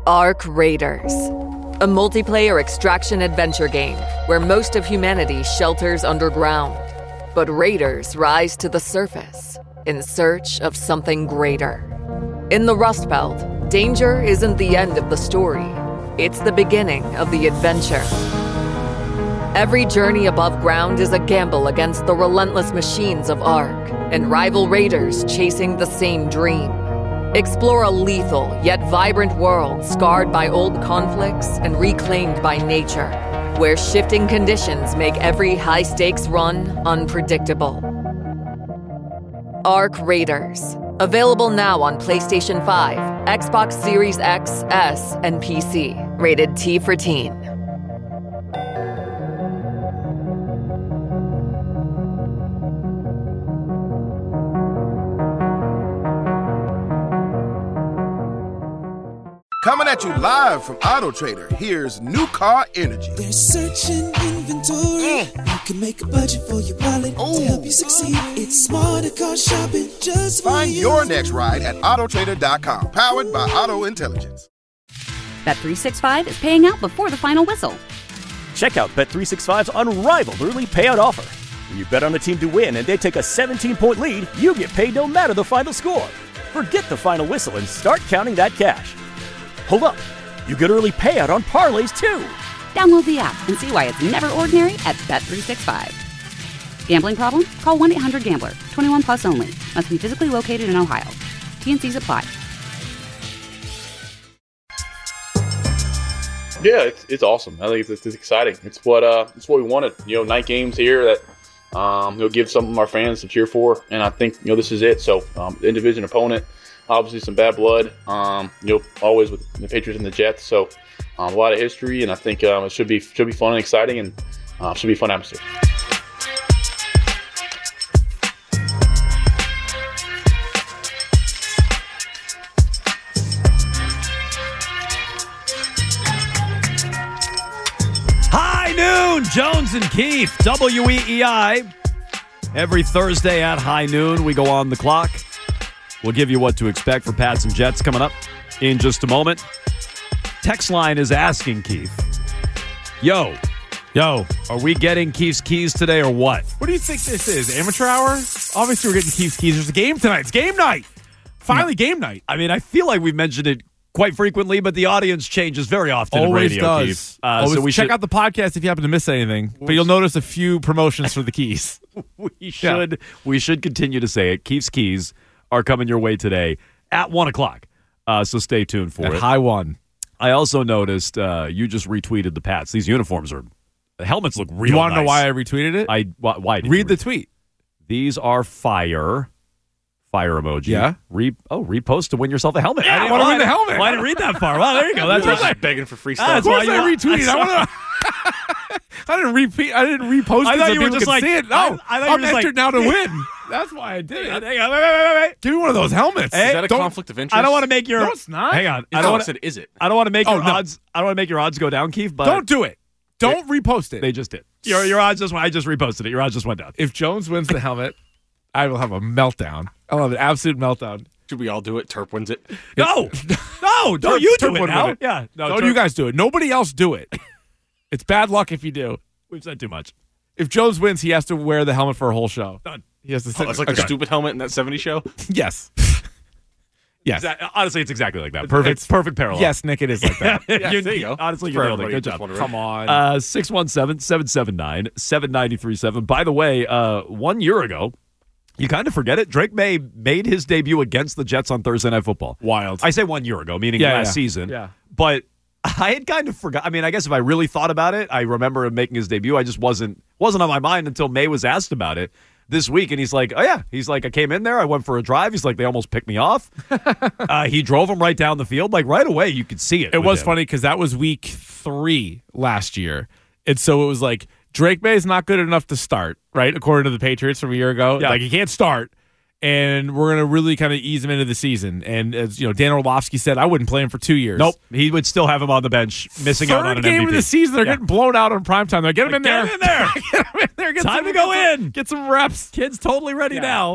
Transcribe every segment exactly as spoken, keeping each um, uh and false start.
Ark Raiders, a multiplayer extraction adventure game where most of humanity shelters underground, but raiders rise to the surface in search of something greater. In the Rust Belt, danger isn't the end of the story. It's the beginning of the adventure. Every journey above ground is a gamble against the relentless machines of Ark and rival raiders chasing the same dream. Explore a lethal yet vibrant world scarred by old conflicts and reclaimed by nature, where shifting conditions make every high-stakes run unpredictable. Ark Raiders. Available now on PlayStation five, Xbox Series X, S, and P C. Rated T for Teen. Coming at you live from Auto Trader, here's New Car Energy. They're searching inventory. Mm. You can make a budget for your wallet Ooh. To help you succeed. It's smarter car shopping just for Find you. your next ride at auto trader dot com. Powered by Auto Intelligence. Bet three sixty-five is paying out before the final whistle. Check out Bet three sixty-five's unrivaled early payout offer. When you bet on a team to win and they take a seventeen-point lead, you get paid no matter the final score. Forget the final whistle and start counting that cash. Hold up. You get early payout on parlays, too. Download the app and see why it's never ordinary at Bet three sixty-five. Gambling problem? Call one eight hundred gambler. twenty-one plus only. Must be physically located in Ohio. T and C's apply. Yeah, it's it's awesome. I think it's, it's exciting. It's what uh, it's what we wanted. You know, night games here that um, you'll give some of our fans to cheer for, and I think you know this is it. So, um, in division opponent. Obviously, some bad blood, um, you know, always with the Patriots and the Jets. So, um, a lot of history, and I think um, it should be should be fun and exciting, and uh, should be a fun atmosphere. High noon, Jones and Keith, W E E I. Every Thursday at high noon, we go on the clock. We'll give you what to expect for Pats and Jets coming up in just a moment. Text line is asking Keith, Yo, yo, are we getting Keith's keys today or what? What do you think this is? Amateur hour? Obviously, we're getting Keith's keys. There's a game tonight. It's game night. Finally, game night. I mean, I feel like we've mentioned it quite frequently, but the audience changes very often Always in radio, does. Keith. Uh, Always so we check should, out the podcast if you happen to miss anything. But you'll notice a few promotions for the keys. we should yeah. we should continue to say it. Keith's keys are coming your way today at one o'clock. Uh, so stay tuned for at it. High one. I also noticed uh, you just retweeted the Pats. These uniforms are, the helmets look real You want to nice. know why I retweeted it? I why, why did Read you the re- tweet. These are fire. Fire emoji. Yeah. Re- oh, repost to win yourself a helmet. Yeah, I want to win the helmet. Well, I didn't read that far. Well, there you go. That's That's why just begging for free Ah, stuff. that's Of course why I you- retweeted. I, I want to. I didn't repeat. I didn't repost I it thought so you were people just could like- see it. No, I- I thought you were I'm just entered like- now to win. That's why I did it. Hang on, wait, wait, wait, wait, wait. Give me one of those helmets. Is that a Don't- conflict of interest? I don't want to make your. No, it's not. Hang on. I I don't want said, is it? I don't want to make Oh, your no. odds. I don't want to make your odds go down, Keith. But Don't do it. Don't repost it. They just did. Your your odds just. I just reposted it. Your odds just went down. If Jones wins the helmet, I will have a meltdown. I'll have an absolute meltdown. Should we all do it? Terp wins it. No, no, don't Turp- you Turp do it would now. win it. Yeah, no, Don't Turp- you guys do it. Nobody else do it. It's bad luck if you do. We've said too much. If Jones wins, he has to wear the helmet for a whole show. Done. He has to sit. Oh, it's like okay. the stupid helmet in that seventies show. Yes. Yes. Exa- Honestly, it's exactly like that. Perfect. It's- perfect parallel. Yes, Nick, it is like that. Yeah, there you go. Honestly, For you nailed it. everybody Good just job. wondering. Come on. Uh, six one seven, seven seven nine, seven nine three seven. By the way, uh, one year ago, you kind of forget it, Drake May made his debut against the Jets on Thursday Night Football. Wild. I say one year ago, meaning Yeah, last yeah. season. Yeah. But I had kind of forgot. I mean, I guess if I really thought about it, I remember him making his debut. I just wasn't wasn't on my mind until May was asked about it this week. And he's like, oh, yeah. He's like, I came in there. I went for a drive. He's like, they almost picked me off. uh, he drove him right down the field. Like, right away, you could see it. It with was him. funny because that was week three last year. And so it was like, Drake May is not good enough to start, right? According to the Patriots from a year ago. Yeah. Like, he can't start. And we're going to really kind of ease him into the season. And as you know, Dan Orlovsky said, I wouldn't play him for two years. Nope. He would still have him on the bench, missing Third out on an game M V P. of the season, they're Yeah. getting blown out on primetime. They're get him in Get there. him in there. Get him in there. Get Time some, to go get some- in. Get some reps. Kid's totally ready Yeah. now.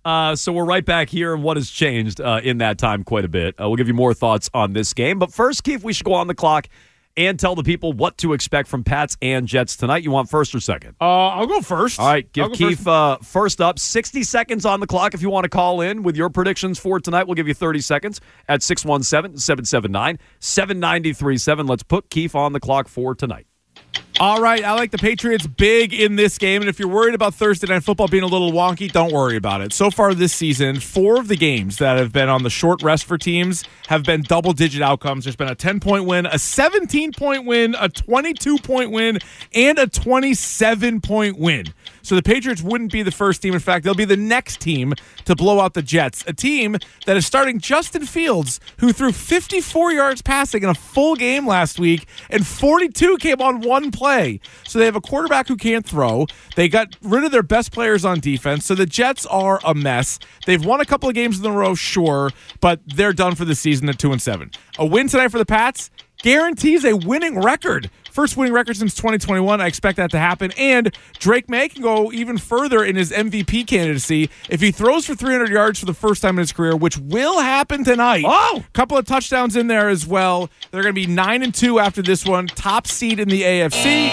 Uh, so we're right back here, and what has changed uh, in that time quite a bit. Uh, we'll give you more thoughts on this game. But first, Keith, we should go on the clock and tell the people what to expect from Pats and Jets tonight. You want first or second? Uh, I'll go first. All right, give I'll go Keith first. Uh, first up. sixty seconds on the clock if you want to call in with your predictions for tonight. We'll give you thirty seconds at six one seven, seven seven nine, seven nine three seven. Let's put Keith on the clock for tonight. All right, I like the Patriots big in this game, and if you're worried about Thursday Night Football being a little wonky, don't worry about it. So far this season, four of the games that have been on the short rest for teams have been double-digit outcomes. There's been a ten-point win, a seventeen-point win, a twenty-two-point win, and a twenty-seven-point win. So the Patriots wouldn't be the first team. In fact, they'll be the next team to blow out the Jets, a team that is starting Justin Fields, who threw fifty-four yards passing in a full game last week, and forty-two came on one play. So they have a quarterback who can't throw. They got rid of their best players on defense. So the Jets are a mess. They've won a couple of games in a row, sure, but they're done for the season at two and seven. A win tonight for the Pats guarantees a winning record. First winning record since twenty twenty-one. I expect that to happen. And Drake May can go even further in his M V P candidacy if he throws for three hundred yards for the first time in his career, which will happen tonight. Oh! A couple of touchdowns in there as well. They're going to be nine and two after this one. Top seed in the A F C.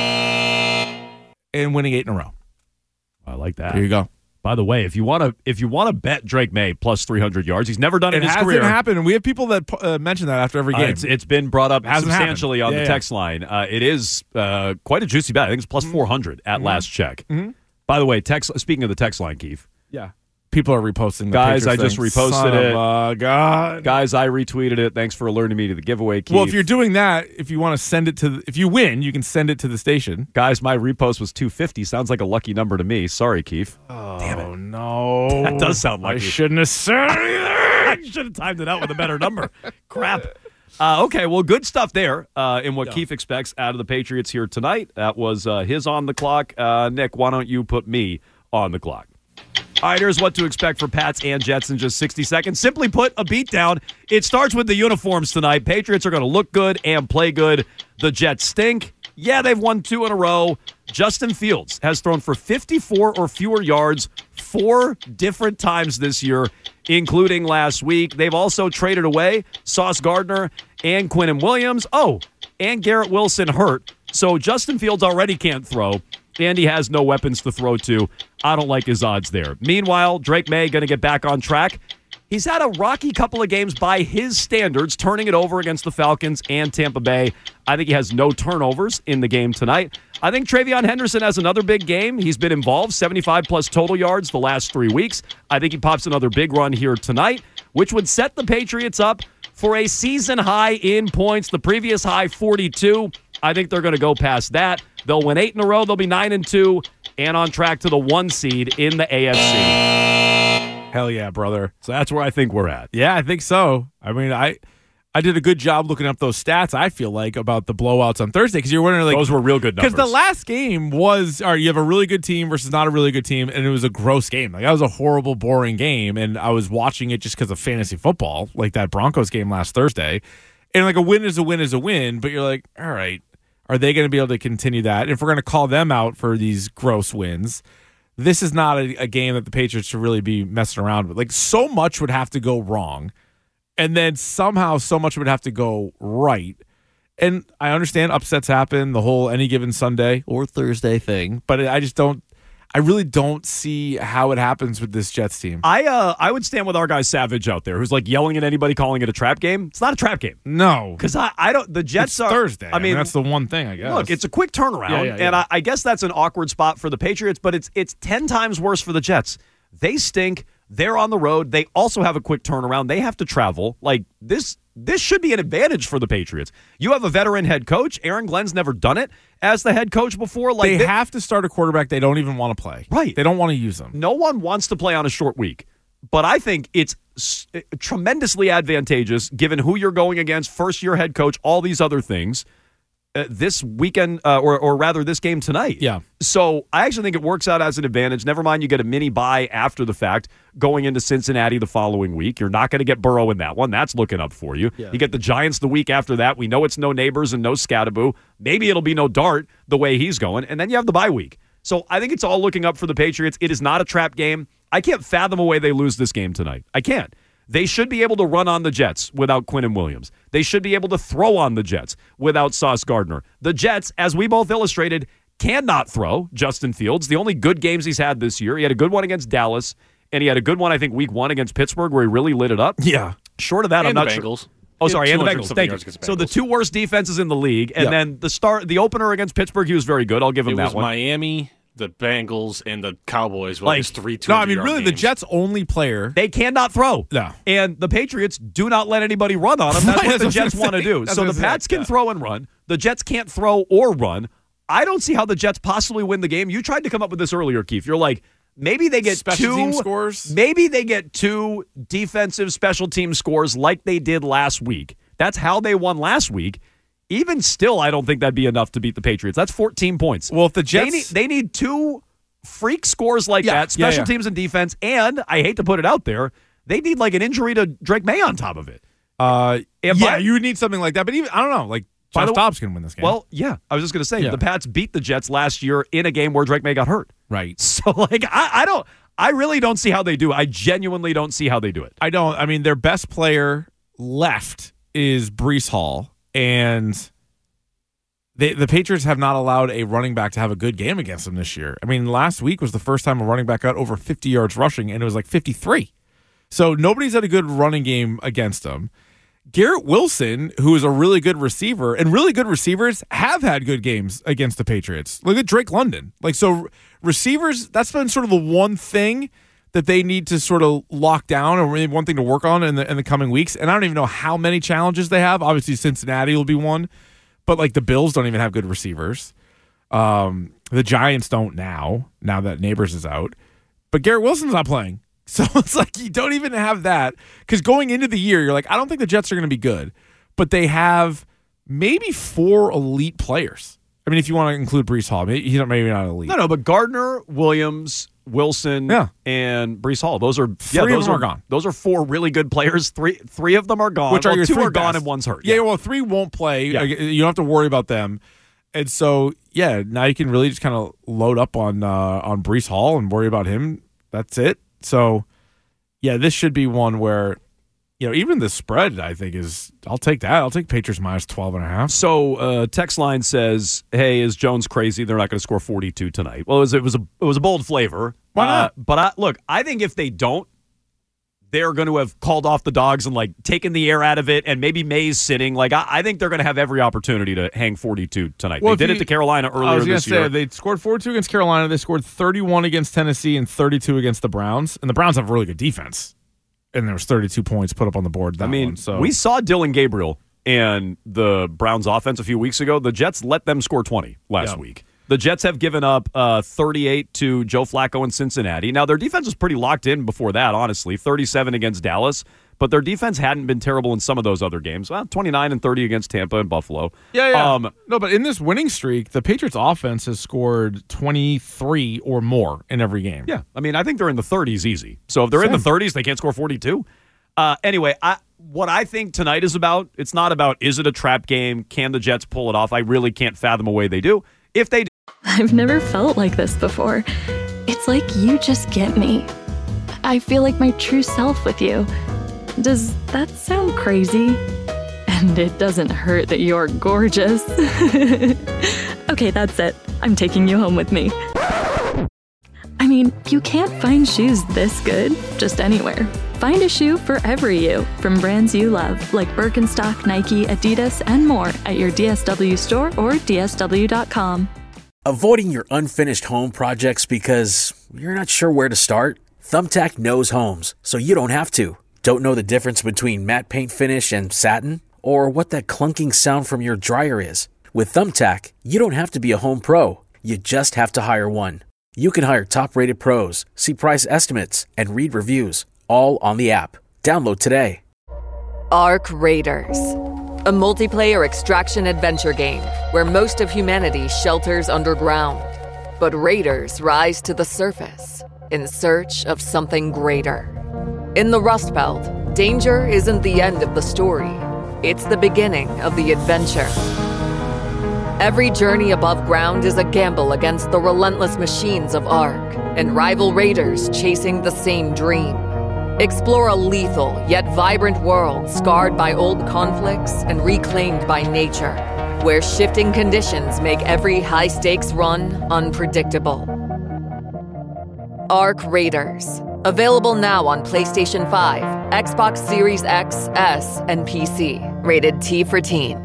And winning eight in a row. I like that. There you go. By the way, if you want to, if you want to bet Drake May plus three hundred yards, he's never done it, It in his hasn't career. happened, and we have people that uh, mention that after every Uh, game. it's, it's been brought up Hasn't substantially happened. on Yeah, the yeah. text line. Uh, it is uh, quite a juicy bet. I think it's plus four hundred at Mm-hmm. last check. By the way, text. Speaking of the text line, Keith, yeah. People are reposting the Guys, Patriots I just thing. reposted Son it. Of a God. guys, I retweeted it. Thanks for alerting me to the giveaway, Keith. Well, if you're doing that, if you want to send it to, the, if you win, you can send it to the station. guys, my repost was two fifty. Sounds like a lucky number to me. Sorry, Keith. Oh, Damn it. no. That does sound I lucky. shouldn't have said it either. I should have timed it out with a better number. Crap. Uh, okay, well, good stuff there uh, in what Yeah. Keith expects out of the Patriots here tonight. That was uh, his on the clock. Uh, Nick, why don't you put me on the clock? All right, here's what to expect for Pats and Jets in just sixty seconds. Simply put, a beatdown. It starts with the uniforms tonight. Patriots are going to look good and play good. The Jets stink. Yeah, they've won two in a row. Justin Fields has thrown for fifty-four or fewer yards four different times this year, including last week. They've also traded away Sauce Gardner and Quinnen Williams. Oh, and Garrett Wilson hurt. So Justin Fields already can't throw, and he has no weapons to throw to. I don't like his odds there. Meanwhile, Drake May going to get back on track. He's had a rocky couple of games by his standards, turning it over against the Falcons and Tampa Bay. I think he has no turnovers in the game tonight. I think Travion Henderson has another big game. He's been involved, seventy-five plus total yards the last three weeks. I think he pops another big run here tonight, which would set the Patriots up for a season high in points. The previous high, forty-two. I think they're going to go past that. They'll win eight in a row. They'll be nine and two and on track to the one seed in the A F C. Hell yeah, brother. So that's where I think we're at. Yeah, I think so. I mean, I I did a good job looking up those stats, I feel like, about the blowouts on Thursday, because you're wondering, like, Those were real good numbers. because the last game was, all right, you have a really good team versus not a really good team, and it was a gross game. Like, that was a horrible, boring game, and I was watching it just because of fantasy football, like that Broncos game last Thursday. And, like, a win is a win is a win, but you're like, all right, are they going to be able to continue that? And if we're going to call them out for these gross wins, this is not a, a game that the Patriots should really be messing around with. Like, so much would have to go wrong, and then somehow so much would have to go right. And I understand upsets happen, the whole any given Sunday or Thursday thing, but I just don't, I really don't see how it happens with this Jets team. I uh, I would stand with our guy Savage out there, who's like yelling at anybody calling it a trap game. It's not a trap game. No. Because I, I don't, the Jets It's are. Thursday. I mean, that's the one thing, I guess. Look, it's a quick turnaround, Yeah, yeah, yeah. and I, I guess that's an awkward spot for the Patriots, but it's it's ten times worse for the Jets. They stink. They're on the road. They also have a quick turnaround. They have to travel. Like, this this should be an advantage for the Patriots. You have a veteran head coach. Aaron Glenn's never done it as the head coach before. Like they they- have to start a quarterback they don't even want to play. Right. They don't want to use them. No one wants to play on a short week, but I think it's s- tremendously advantageous given who you're going against, first-year head coach, all these other things, uh, this weekend, uh, or, or rather this game tonight. Yeah. So I actually think it works out as an advantage. Never mind you get a mini bye after the fact going into Cincinnati the following week. You're not going to get Burrow in that one. That's looking up for you. Yeah. You get the Giants the week after that. We know it's no Neighbors and no Scattaboo. Maybe it'll be no Dart the way he's going. And then you have the bye week. So I think it's all looking up for the Patriots. It is not a trap game. I can't fathom a way they lose this game tonight. I can't. They should be able to run on the Jets without Quinnen Williams. They should be able to throw on the Jets without Sauce Gardner. The Jets, as we both illustrated, cannot throw Justin Fields. The only good games he's had this year, he had a good one against Dallas, and he had a good one, I think, week one against Pittsburgh where he really lit it up. Yeah. Short of that, and I'm not the Bengals. sure. Oh, sorry, and the Bengals. Thank you. So the two worst defenses in the league, and yep. then the start, the opener against Pittsburgh, he was very good. I'll give him it that was one. Miami, the Bengals, and the Cowboys. Well, Like, like three No, I mean, two-hundred-yard really, the games. Jets' only player. They cannot throw. No. And the Patriots do not let anybody run on them. That's Right, what the that's what Jets I'm want to saying. do. That's So what the I'm Pats saying. can Yeah. throw and run. The Jets can't throw or run. I don't see how the Jets possibly win the game. You tried to come up with this earlier, Keith. You're like, maybe they get Special two team scores? Maybe they get two defensive special team scores like they did last week. That's how they won last week. Even still, I don't think that'd be enough to beat the Patriots. That's fourteen points. Well, if the They Jets. need, they need two freak scores like Yeah, that, yeah, special yeah. teams and defense, and I hate to put it out there, they need like an injury to Drake May on top of it. uh, If yeah, I- you would need something like that. But even, I don't know. Like, By Josh the- Dobbs can win this game. Well, yeah, I was just going to say, Yeah. the Pats beat the Jets last year in a game where Drake May got hurt. right. So, like, I, I don't, I really don't see how they do it. I genuinely don't see how they do it. I don't. I mean, their best player left is Breece Hall, and they, the Patriots have not allowed a running back to have a good game against them this year. I mean, last week was the first time a running back got over fifty yards rushing, and it was like fifty-three. So nobody's had a good running game against them. Garrett Wilson, who is a really good receiver, and really good receivers have had good games against the Patriots. Look at Drake London. Like, so receivers, that's been sort of the one thing that they need to sort of lock down, or maybe one thing to work on in the in the coming weeks. And I don't even know how many challenges they have. Obviously, Cincinnati will be one, but like the Bills don't even have good receivers. Um, the Giants don't now, now that Neighbors is out. But Garrett Wilson's not playing. So it's like you don't even have that. Because going into the year, you're like, I don't think the Jets are going to be good. But they have maybe four elite players. I mean, if you want to include Breece Hall, maybe he's not, maybe not elite. No, no, but Gardner, Williams, Wilson, Yeah. and Breece Hall. Those are Three yeah, of those them are are gone. Those are four really good players. Three three of them are gone. Which are well, your two three are gone best. and one's hurt. Yeah, well, three won't play. Yeah. You don't have to worry about them. And so, yeah, now you can really just kind of load up on uh, on Breece Hall and worry about him. That's it. So, yeah, this should be one where, you know, even the spread, I think, is, I'll take that. I'll take Patriots minus twelve and a half. So uh, text line says, "Hey, is Jones crazy? They're not going to score forty-two tonight." Well, it was it was a it was a bold flavor. Why not? Uh, but I, look, I think if they don't, they're going to have called off the dogs and like taken the air out of it, and maybe May's sitting. Like I, I think they're going to have every opportunity to hang forty-two tonight. Well, they if did you- it to Carolina I earlier was going this to say, year. they scored forty-two against Carolina. They scored thirty-one against Tennessee and thirty-two against the Browns. And the Browns have a really good defense. And there was thirty-two points put up on the board. That I mean, one, so. we saw Dylan Gabriel and the Browns offense a few weeks ago. The Jets let them score twenty last Yeah. week. The Jets have given up uh, thirty-eight to Joe Flacco in Cincinnati. Now, their defense was pretty locked in before that, honestly. thirty-seven against Dallas. But their defense hadn't been terrible in some of those other games. Well, twenty-nine and thirty against Tampa and Buffalo. Yeah, yeah. Um, no, but in this winning streak, the Patriots offense has scored twenty-three or more in every game. yeah, I mean, I think they're in the thirties easy. So if they're in the Same. thirties, they can't score forty-two. Uh, anyway, I, what I think tonight is about, it's not about is it a trap game? Can the Jets pull it off? I really can't fathom a way they do. If they do, I've never felt like this before. It's like you just get me. I feel like my true self with you. Does that sound crazy? And it doesn't hurt that you're gorgeous. Okay, that's it. I'm taking you home with me. I mean, you can't find shoes this good just anywhere. Find a shoe for every you from brands you love, like Birkenstock, Nike, Adidas, and more at your D S W store or D S W dot com. Avoiding your unfinished home projects because you're not sure where to start? Thumbtack knows homes, so you don't have to. Don't know the difference between matte paint finish and satin? Or what that clunking sound from your dryer is? With Thumbtack, you don't have to be a home pro. You just have to hire one. You can hire top-rated pros, see price estimates, and read reviews, all on the app. Download today. Arc Raiders, a multiplayer extraction adventure game where most of humanity shelters underground. But raiders rise to the surface in search of something greater. In the Rust Belt, danger isn't the end of the story. It's the beginning of the adventure. Every journey above ground is a gamble against the relentless machines of Ark. and rival raiders chasing the same dream. Explore a lethal yet vibrant world scarred by old conflicts and reclaimed by nature, where shifting conditions make every high-stakes run unpredictable. Arc Raiders. Available now on PlayStation five, Xbox Series X, S, and P C. Rated T for Teen.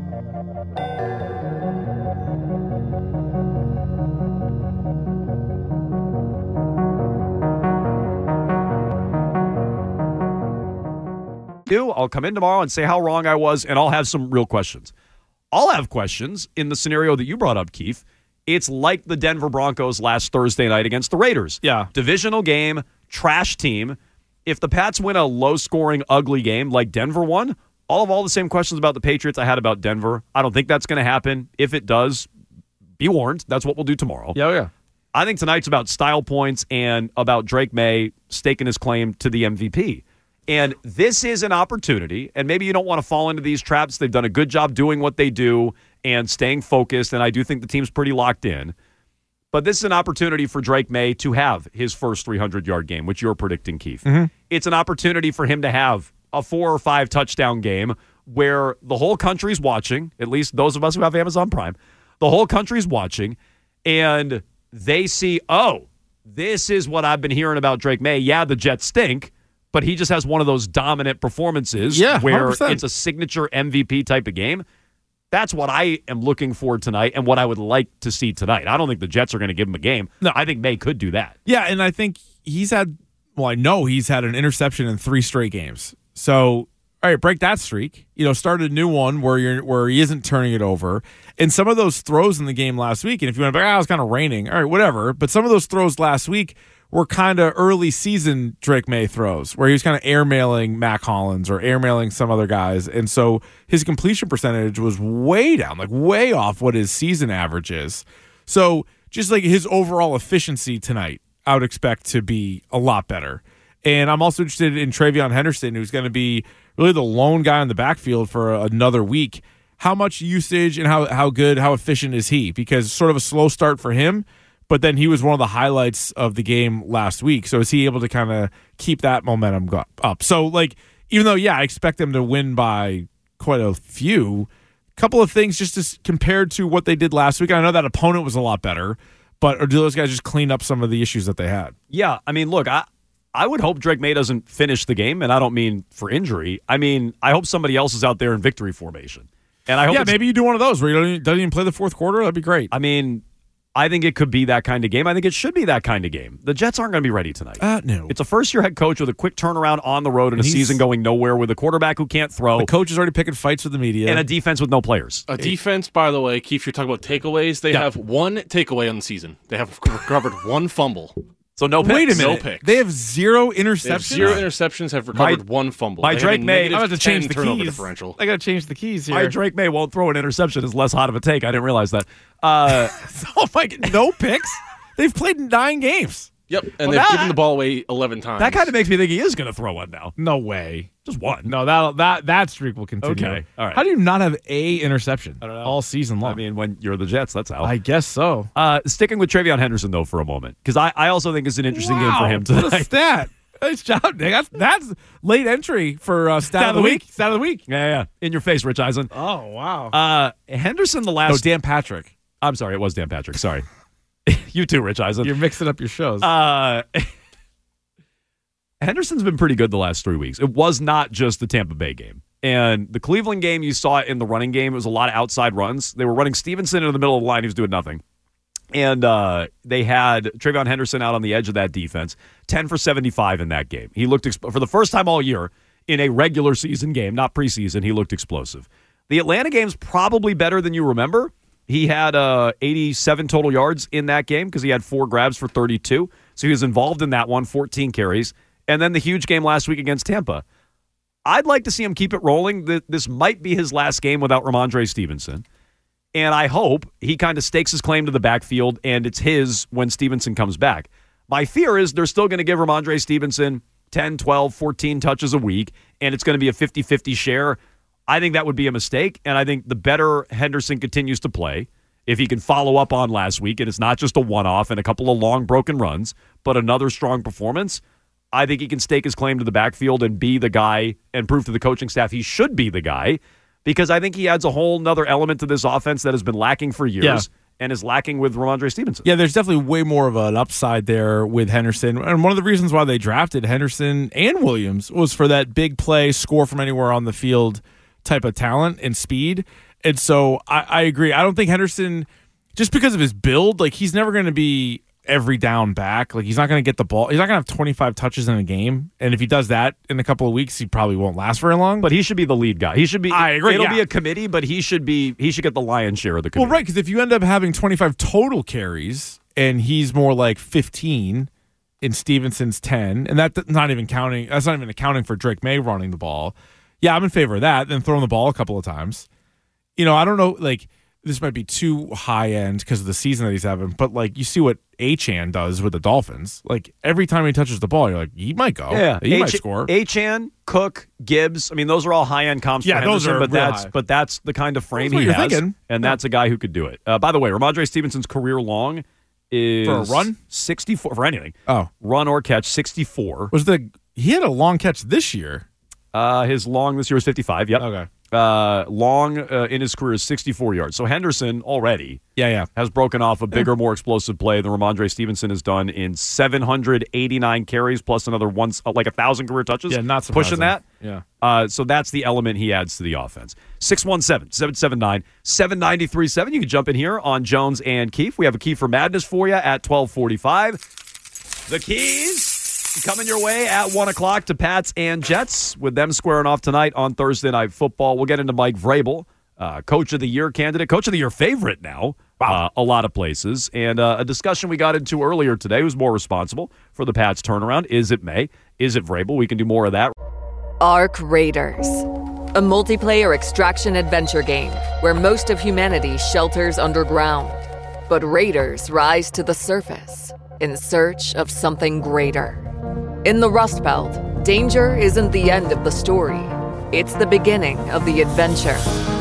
I'll come in tomorrow and say how wrong I was, and I'll have some real questions. I'll have questions in the scenario that you brought up, Keith. It's like the Denver Broncos last Thursday night against the Raiders. Yeah. Divisional game, trash team. If the Pats win a low-scoring, ugly game like Denver won, I'll have all the same questions about the Patriots I had about Denver. I don't think that's going to happen. If it does, be warned. That's what we'll do tomorrow. Yeah, yeah. I think tonight's about style points and about Drake May staking his claim to the M V P. And this is an opportunity, and maybe you don't want to fall into these traps. They've done a good job doing what they do and staying focused, and I do think the team's pretty locked in. But this is an opportunity for Drake May to have his first three hundred-yard game, which you're predicting, Keith. Mm-hmm. It's an opportunity for him to have a four- or five-touchdown game where the whole country's watching, at least those of us who have Amazon Prime, the whole country's watching, and they see, oh, this is what I've been hearing about Drake May. Yeah, the Jets stink, but he just has one of those dominant performances yeah, where one hundred percent. It's a signature M V P type of game. That's what I am looking for tonight and what I would like to see tonight. I don't think the Jets are going to give him a game. No. I think May could do that. Yeah, and I think he's had, well, I know he's had an interception in three straight games. So, all right, break that streak. You know, start a new one where you're where he isn't turning it over. And some of those throws in the game last week, and if you want to be like, ah, it was kind of raining, all right, whatever. But some of those throws last week were kind of early season Drake May throws where he was kind of airmailing Mac Hollins or airmailing some other guys. And so his completion percentage was way down, like way off what his season average is. So just like his overall efficiency tonight, I would expect to be a lot better. And I'm also interested in Travion Henderson, who's going to be really the lone guy in the backfield for another week. How much usage and how, how good, how efficient is he? Because sort of a slow start for him, but then he was one of the highlights of the game last week. So is he able to kind of keep that momentum go- up? So, like, even though, yeah, I expect them to win by quite a few, a couple of things just as compared to what they did last week. I know that opponent was a lot better, but or do those guys just clean up some of the issues that they had? Yeah, I mean, look, I I would hope Drake May doesn't finish the game, and I don't mean for injury. I mean, I hope somebody else is out there in victory formation. And I hope yeah, maybe you do one of those where you don't even, doesn't even play the fourth quarter. That'd be great. I mean, I think it could be that kind of game. I think it should be that kind of game. The Jets aren't going to be ready tonight. Uh, no. It's a first-year head coach with a quick turnaround on the road and, and a season going nowhere with a quarterback who can't throw. The coach is already picking fights with the media. And a defense with no players. A defense, by the way, Keith, you're talking about takeaways. They yeah. have one takeaway on the season. They have recovered one fumble. So no picks. Wait a minute. No picks. They have zero interceptions? They have zero interceptions, have recovered my, one fumble. My they Drake May. I'm going to change the turnover keys. differential. I got to change the keys here. My Drake May won't throw an interception is less hot of a take. I didn't realize that. Uh, oh, my God. No picks? They've played nine games. Yep, and well, they've that, given the ball away eleven times. That kind of makes me think he is going to throw one now. No way. Just one. No, that that that streak will continue. Okay, all right. How do you not have a interception I don't know. all season long? I mean, when you're the Jets, that's how. I guess so. Uh, sticking with Travion Henderson, though, for a moment, because I, I also think it's an interesting wow, game for him tonight. What a stat. Nice job, Nick. That's, that's late entry for uh, stat, stat of the week. week. Stat of the week. Yeah, yeah. In your face, Rich Eisen. Oh, wow. Uh, Henderson, the last. No, Dan Patrick. I'm sorry. It was Dan Patrick. Sorry. You too, Rich Eisen. You're mixing up your shows. Uh, Henderson's been pretty good the last three weeks. It was not just the Tampa Bay game. And the Cleveland game, you saw it in the running game. It was a lot of outside runs. They were running Stevenson into the middle of the line. He was doing nothing. And uh, they had Travion Henderson out on the edge of that defense, ten for seventy-five in that game. He looked, exp- for the first time all year, in a regular season game, not preseason, he looked explosive. The Atlanta game's probably better than you remember. He had uh, eighty-seven total yards in that game because he had four grabs for thirty-two. So he was involved in that one, fourteen carries. And then the huge game last week against Tampa. I'd like to see him keep it rolling. This might be his last game without Ramondre Stevenson. And I hope he kind of stakes his claim to the backfield, and it's his when Stevenson comes back. My fear is they're still going to give Ramondre Stevenson ten, twelve, fourteen touches a week, and it's going to be a fifty-fifty share. I think that would be a mistake, and I think the better Henderson continues to play, if he can follow up on last week, and it's not just a one-off and a couple of long broken runs, but another strong performance, I think he can stake his claim to the backfield and be the guy and prove to the coaching staff he should be the guy, because I think he adds a whole nother element to this offense that has been lacking for years. Yeah. And is lacking with Ramondre Stevenson. Yeah, there's definitely way more of an upside there with Henderson. And one of the reasons why they drafted Henderson and Williams was for that big play, score from anywhere on the field type of talent and speed. And so I, I agree. I don't think Henderson, just because of his build, like he's never going to be every down back. Like he's not going to get the ball. He's not going to have twenty-five touches in a game. And if he does that in a couple of weeks, he probably won't last very long. But he should be the lead guy. He should be. I agree. It'll yeah. be a committee, but he should be. He should get the lion's share of the committee. Well, right, because if you end up having twenty-five total carries and he's more like fifteen and Stevenson's ten, and that's not even counting. That's not even accounting for Drake May running the ball. Yeah, I'm in favor of that. Then throwing the ball a couple of times. You know, I don't know. Like this might be too high end because of the season that he's having, but like you see what Achane does with the Dolphins. Like every time he touches the ball, you're like, he might go. Yeah, he H- might score. Achane, Cook, Gibbs. I mean, those are all high end comps. Yeah, for those Henderson, are but real that's high. but that's the kind of frame That's what he you're has, thinking. and Yeah. that's a guy who could do it. Uh, by the way, Ramondre Stevenson's career long is For a run? sixty-four for anything. Oh, run or catch sixty-four. Was the he had a long catch this year? Uh, his long this year was fifty-five. Yep. Okay. Uh, long uh, in his career is sixty-four yards. So Henderson already Yeah, yeah. has broken off a bigger, more explosive play than Ramondre Stevenson has done in seven hundred eighty-nine carries plus another once uh, like a thousand career touches. Yeah, not pushing surprising. that. Yeah. Uh, so that's the element he adds to the offense. six one seven, seven seven nine, seven nine three seven. You can jump in here on Jones and Keefe. We have a key for madness for you at twelve forty-five. The keys coming your way at one o'clock to Pats and Jets, with them squaring off tonight on Thursday Night Football. We'll get into Mike Vrabel, uh, Coach of the Year candidate, Coach of the Year favorite now, wow. uh, a lot of places. And uh, a discussion we got into earlier today, who's more responsible for the Pats turnaround. Is it May? Is it Vrabel? We can do more of that. Ark Raiders, a multiplayer extraction adventure game where most of humanity shelters underground. But raiders rise to the surface in search of something greater. In the Rust Belt, danger isn't the end of the story. It's the beginning of the adventure.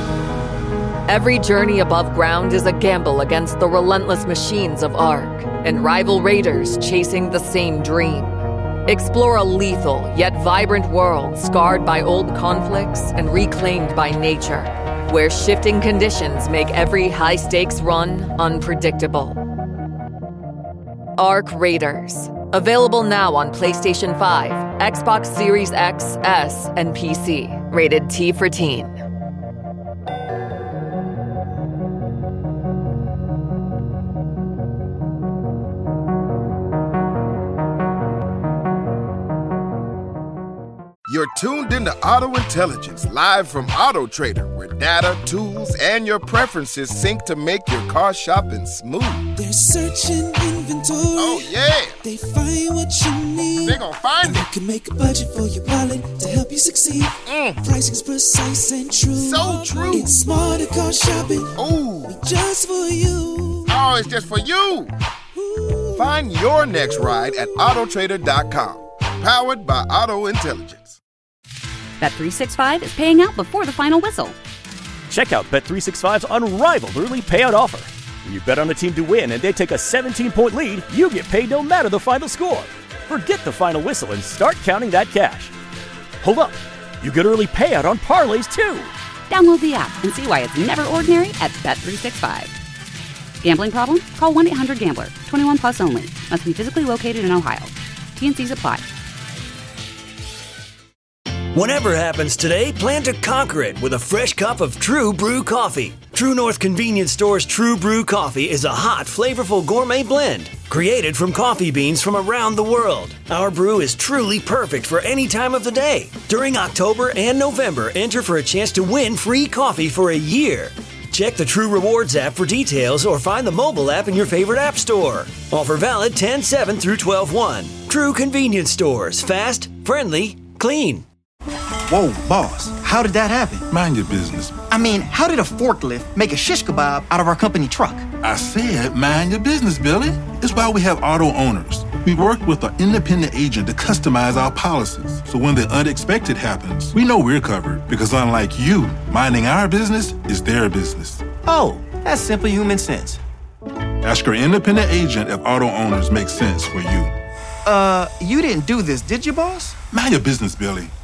Every journey above ground is a gamble against the relentless machines of Ark and rival raiders chasing the same dream. Explore a lethal yet vibrant world scarred by old conflicts and reclaimed by nature, where shifting conditions make every high-stakes run unpredictable. Ark Raiders. Available now on PlayStation five, Xbox Series X, S, and P C. Rated T for teen. You're tuned into Auto Intelligence, live from Auto Trader, where data, tools, and your preferences sync to make your car shopping smooth. They're searching inventory. Oh, yeah. They find what you need. They gon' find and it. You can make a budget for your wallet to help you succeed. Mm. Pricing's precise and true. So true. It's smarter car shopping. Ooh. Just for you. Oh, it's just for you. Ooh. Find your next ride at auto trader dot com. Powered by Auto Intelligence. Bet three sixty-five is paying out before the final whistle. Check out Bet three sixty-five's unrivaled early payout offer. When you bet on a team to win and they take a seventeen-point lead, you get paid no matter the final score. Forget the final whistle and start counting that cash. Hold up. You get early payout on parlays, too. Download the app and see why it's never ordinary at Bet three sixty-five. Gambling problem? Call one eight hundred gambler. twenty-one plus only. Must be physically located in Ohio. T N Cs apply. Whatever happens today, plan to conquer it with a fresh cup of True Brew coffee. True North Convenience Store's True Brew coffee is a hot, flavorful gourmet blend created from coffee beans from around the world. Our brew is truly perfect for any time of the day. During October and November, enter for a chance to win free coffee for a year. Check the True Rewards app for details or find the mobile app in your favorite app store. Offer valid ten seven through twelve one. True Convenience Stores. Fast, friendly, clean. Whoa, boss, how did that happen? Mind your business. I mean, how did a forklift make a shish kebab out of our company truck? I said mind your business, Billy. It's why we have auto owners. We work with an independent agent to customize our policies. So when the unexpected happens, we know we're covered because unlike you, minding our business is their business. Oh, That's simple human sense. Ask your independent agent if auto owners make sense for you. Uh, you didn't do this, did you, boss? Mind your business, Billy.